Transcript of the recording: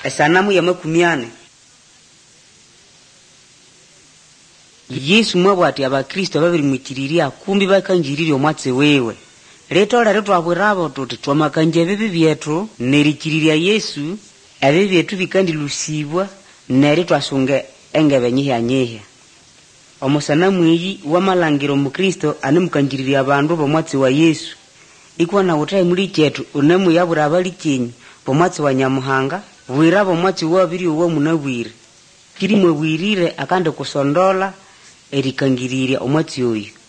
Esanamu ya makumiane. Yesu mwabwati abakristo babiri mukiriria kumbi bakanjiririo mwatse wewe. Leto la reto abwirabo tuti twamakanje bibi byetu nerikiriria Yesu abibi byetu bikandi lusibwa neri twasunge engebe nyihya. Omusanamu iyi wamalangiro mukristo animukanjiriria abandu bomwatse wa Yesu. Ikwa na utaye muri cyetu unemu yabura abali kinyi bomwatse wa Nyamuhanga bwirabo mwatse wabiri uwo munabwire. Kirimwe bwirire akande kusondola erikangiriria omwatse oyu.